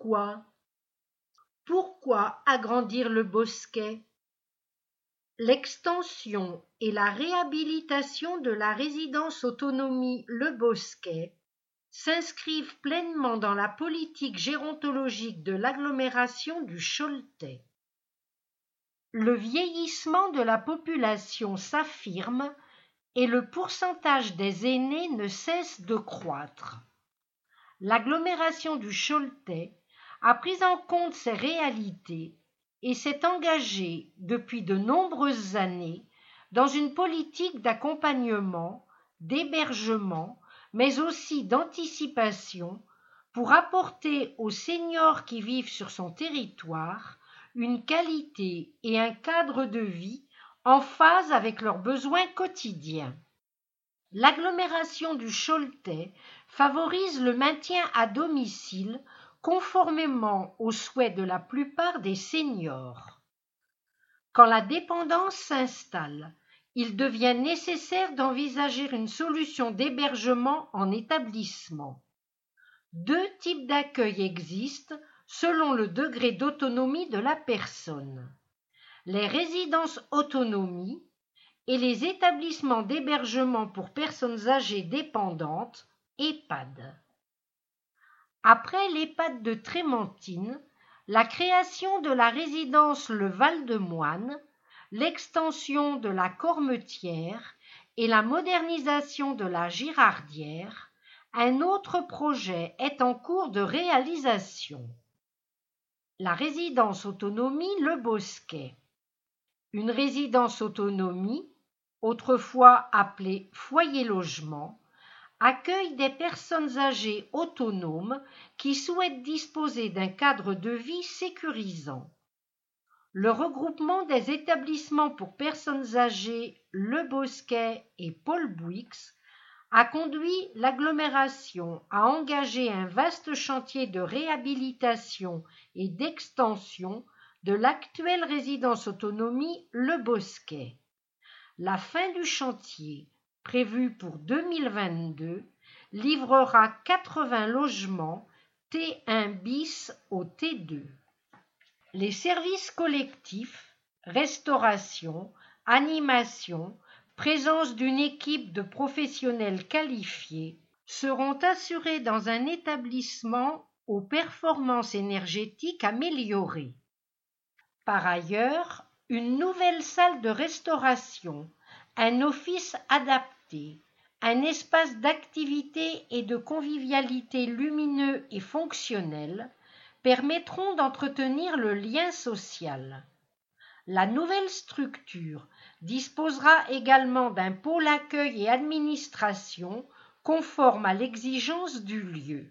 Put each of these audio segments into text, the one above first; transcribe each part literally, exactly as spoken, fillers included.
pourquoi? Pourquoi agrandir le bosquet? L'extension et la réhabilitation de la résidence autonomie Le Bosquet s'inscrivent pleinement dans la politique gérontologique de l'agglomération du Choletais. Le vieillissement de la population s'affirme et le pourcentage des aînés ne cesse de croître. L'agglomération du Choletais a pris en compte ces réalités et s'est engagée depuis de nombreuses années dans une politique d'accompagnement, d'hébergement, mais aussi d'anticipation pour apporter aux seniors qui vivent sur son territoire une qualité et un cadre de vie en phase avec leurs besoins quotidiens. L'agglomération du Choletais favorise le maintien à domicile conformément aux souhaits de la plupart des seniors. Quand la dépendance s'installe, il devient nécessaire d'envisager une solution d'hébergement en établissement. Deux types d'accueil existent selon le degré d'autonomie de la personne. Les résidences autonomie et les établissements d'hébergement pour personnes âgées dépendantes, EHPAD. Après l'EHPAD de Trémentine, la création de la résidence Le Val-de-Moine, l'extension de la Cormetière et la modernisation de la Girardière, un autre projet est en cours de réalisation. La résidence autonomie Le Bosquet. Une résidence autonomie, autrefois appelée foyer logement, accueille des personnes âgées autonomes qui souhaitent disposer d'un cadre de vie sécurisant. Le regroupement des établissements pour personnes âgées Le Bosquet et Paul Bouix a conduit l'agglomération à engager un vaste chantier de réhabilitation et d'extension de l'actuelle résidence autonomie Le Bosquet. La fin du chantier, prévue pour deux mille vingt-deux, livrera quatre-vingts logements T un bis au T deux. Les services collectifs, restauration, animation, présence d'une équipe de professionnels qualifiés seront assurés dans un établissement aux performances énergétiques améliorées. Par ailleurs, une nouvelle salle de restauration, un office adapté, un espace d'activité et de convivialité lumineux et fonctionnel permettront d'entretenir le lien social. La nouvelle structure disposera également d'un pôle accueil et administration conforme à l'exigence du lieu.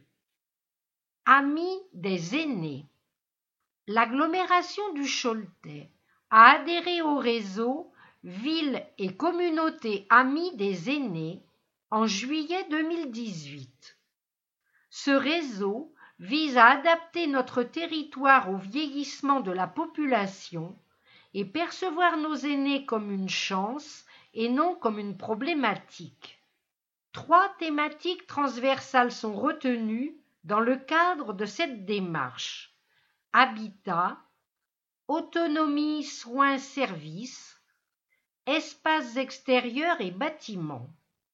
Amis des aînés. L'agglomération du Choletais a adhéré au réseau Villes et communautés amies des aînés en juillet deux mille dix-huit. Ce réseau vise à adapter notre territoire au vieillissement de la population et percevoir nos aînés comme une chance et non comme une problématique. Trois thématiques transversales sont retenues dans le cadre de cette démarche: habitat, autonomie, soins, services, espaces extérieurs et bâtiments.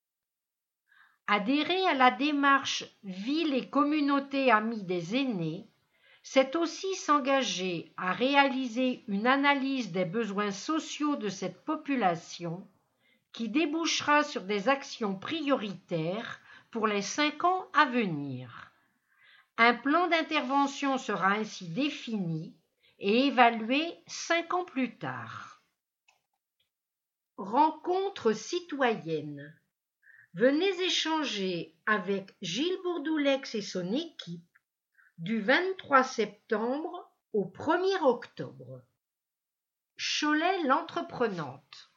Adhérer à la démarche Villes et communautés amies des aînés, c'est aussi s'engager à réaliser une analyse des besoins sociaux de cette population qui débouchera sur des actions prioritaires pour les cinq ans à venir. Un plan d'intervention sera ainsi défini et évalué cinq ans plus tard. Rencontre citoyenne. Venez échanger avec Gilles Bourdoulex et son équipe du vingt-trois septembre au premier octobre. Cholet l'entreprenante.